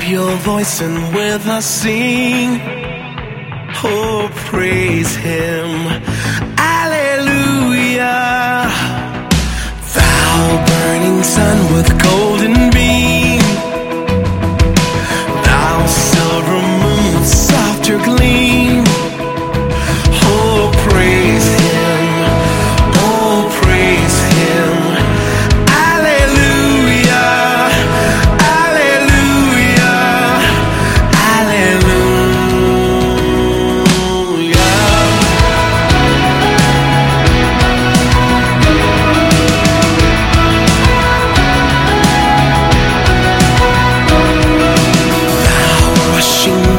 your voice and with us sing. Oh, praise Him. Alleluia. Thou burning sun with golden beam, thou silver moon with softer gleam. Oh, praise Him. Oh, praise Him. Alleluia. Alleluia. Alleluia. Thou rushing